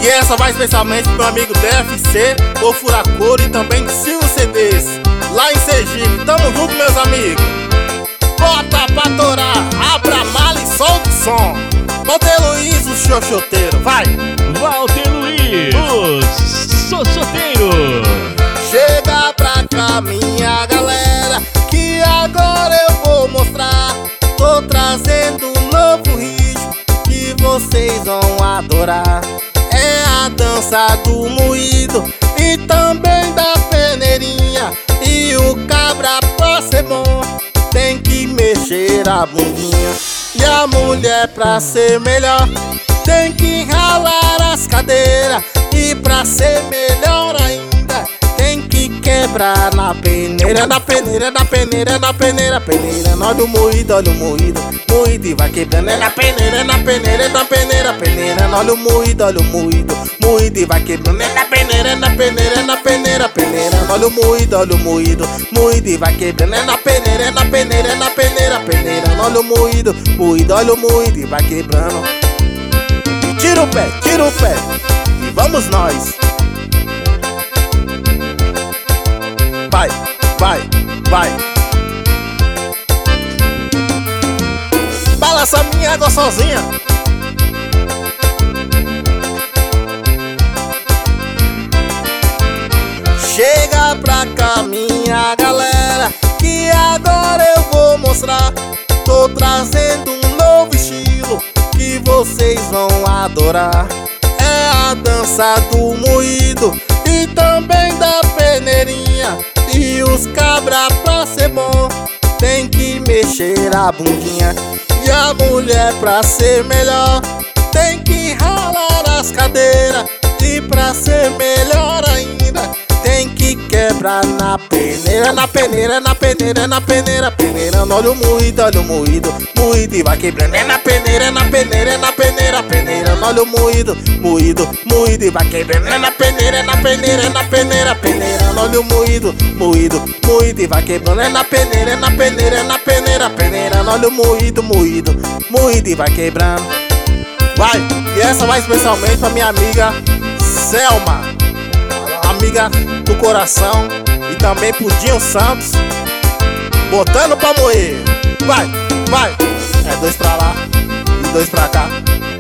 E essa vai especialmente pro meu amigo DFC, o Furacor e também Silvio CDs, lá em Sergipe. Tamo junto, meus amigos. Bota pra torar, abra a mala e solta o som. Walter Luiz, o xoxoteiro, vai! Walter Luiz, o xoxoteiro. Chega pra cá, minha galera, que agora eu vou mostrar. Tô trazendo um novo ritmo que vocês vão adorar. É a dança do moído e também da peneirinha. E o cabra, pra ser bom, tem que mexer a bundinha. E a mulher, pra ser melhor, tem que ralar as cadeiras. E pra ser melhor ainda, tem que quebrar na peneira. Na peneira, na peneira, na peneira, peneira. Olha o moído, moído e vai quebrando. É na peneira, na peneira, na peneira, peneira. Olha o moído, moído e vai quebrando. É na peneira, na peneira, na peneira, peneira. Olha o moído e vai quebrando. É na peneira, na peneira, na peneira, peneira. Olha o moído e vai quebrando. Tira o pé e vamos nós. Vai, vai, vai. Balança minha água sozinha. Chega pra cá, minha galera, que agora eu vou mostrar. Tô trazendo um novo estilo que vocês vão adorar. É a dança do moído e também da peneirinha. E os cabra, pra ser bom, tem que mexer a bundinha. E a mulher, pra ser melhor, tem que ralar as cadeiras. E pra ser melhor ainda, tem que quebrar na peneira. Na peneira, na peneira, na peneira, peneira. Olha o moído e vai quebrando. É na peneira, na peneira, na peneira, peneira. Olha o moído e vai quebrando. É na peneira, na peneira, na peneira, peneira. Olha o moído e vai quebrando. É na peneira, na peneira, na peneira, peneira. Olha o moído e vai quebrando. Vai, e essa vai especialmente pra minha amiga Selma, amiga do coração, e também pro Dinho Santos, botando pra moer. Vai, vai. É 2 pra lá e 2 pra cá.